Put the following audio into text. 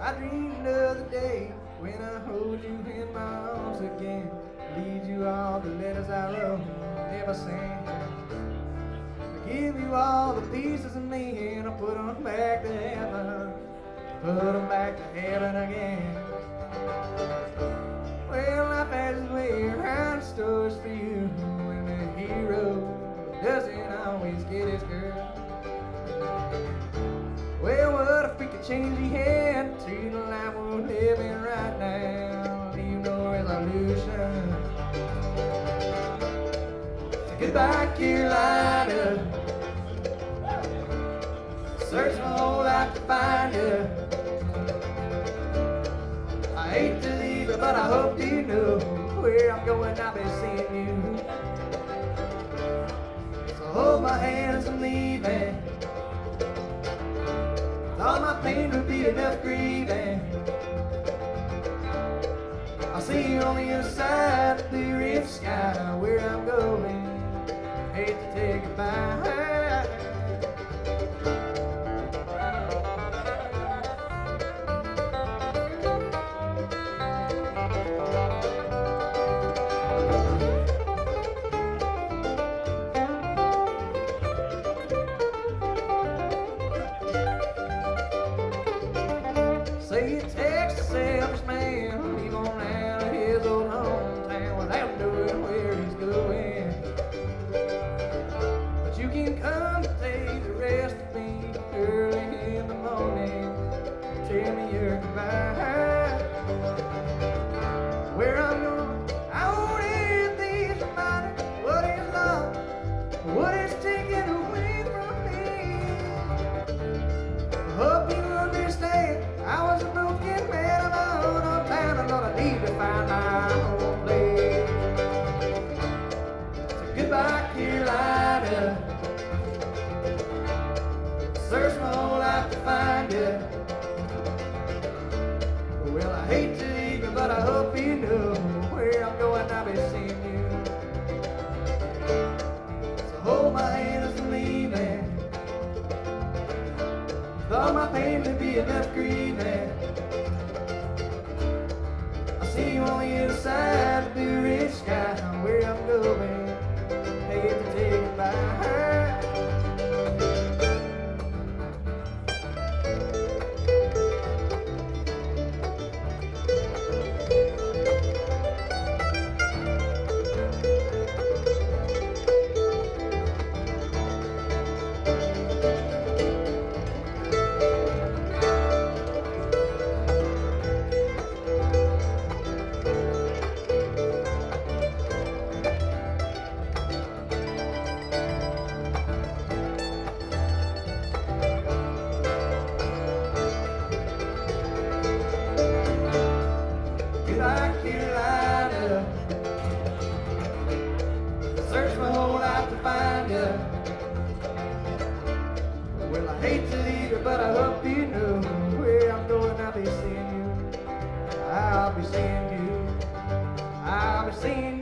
I dreamed of the day when I hold you in my arms again. Read you all the letters I wrote, never sent. I give you all the pieces of me and I put them back to heaven. Put them back to heaven again. Well, life has its way around stores for you, and the hero doesn't always get his girl. Well, what if we could change the hand to the life we're living right now? Leave no resolution. So goodbye, Carolina. Search my whole life to find you. I hate to leave you, but I hope you know where I'm going. I'll be seeing you. So hold my hands and leaving. All my pain would be enough grieving. I'll see you on the other side of the red sky where I'm going. Hate to take goodbye. Say it takes a selfish man to leave on out of his old hometown without knowing where he's going. But you can come and take the rest of me early in the morning. Tell me your goodbye. Where I'm going, I won't have these reminders. What is love? What is taken away from me? I hope you understand. I was a broken man of my own town. I thought I need to find my own place. So goodbye, Carolina. Search my whole life to find you. Well, I hate to leave you, but I hope you know where I'm going. I'll be seeing you. So hold my hand as I'm leaving. Thought my pain would be enough grieving. I'll see you on the other side of the red sky where I'm going. Hate to take it back. Carolina. Search my whole life to find you. Well, I hate to leave you, but I hope you know where I'm going. I'll be seeing you. I'll be seeing you. I'll be seeing you.